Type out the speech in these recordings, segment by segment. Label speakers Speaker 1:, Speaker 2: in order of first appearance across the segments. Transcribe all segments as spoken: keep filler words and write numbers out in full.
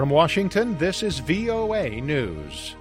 Speaker 1: From Washington, this is V O A News.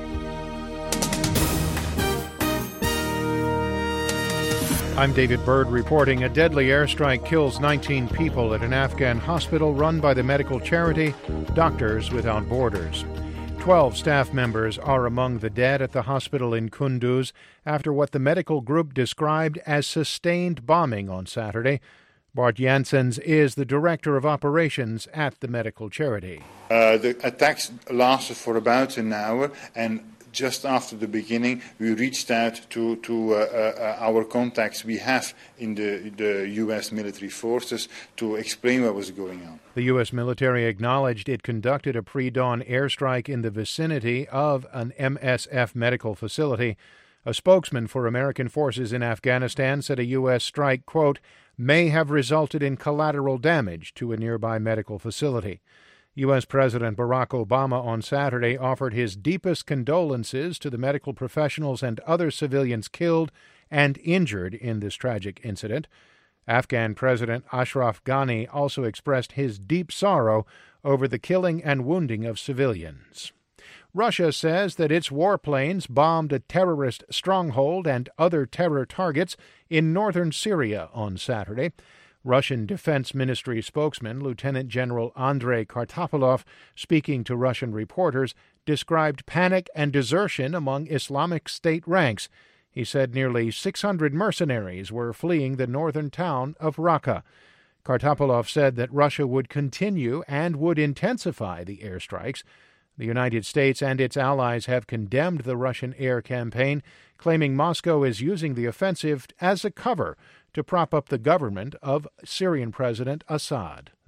Speaker 1: I'm David Byrd reporting a deadly airstrike kills nineteen people at an Afghan hospital run by the medical charity Doctors Without Borders. Twelve staff members are among the dead at the hospital in Kunduz after what the medical group described as sustained bombing on Saturday. Bart Janssens is the director of operations at the medical charity.
Speaker 2: Uh, the attacks lasted for about an hour, and just after the beginning, we reached out to, to uh, uh, our contacts we have in the, the U S military forces to explain what was going on.
Speaker 1: The U S military acknowledged it conducted a pre-dawn airstrike in the vicinity of an M S F medical facility. A spokesman for American forces in Afghanistan said a U S strike, quote, may have resulted in collateral damage to a nearby medical facility. U S President Barack Obama on Saturday offered his deepest condolences to the medical professionals and other civilians killed and injured in this tragic incident. Afghan President Ashraf Ghani also expressed his deep sorrow over the killing and wounding of civilians. Russia says that its warplanes bombed a terrorist stronghold and other terror targets in northern Syria on Saturday. Russian Defense Ministry spokesman Lieutenant General Andrei Kartapolov, speaking to Russian reporters, described panic and desertion among Islamic State ranks. He said nearly six hundred mercenaries were fleeing the northern town of Raqqa. Kartapolov said that Russia would continue and would intensify the airstrikes. The United States and its allies have condemned the Russian air campaign, claiming Moscow is using the offensive as a cover to prop up the government of Syrian President Assad.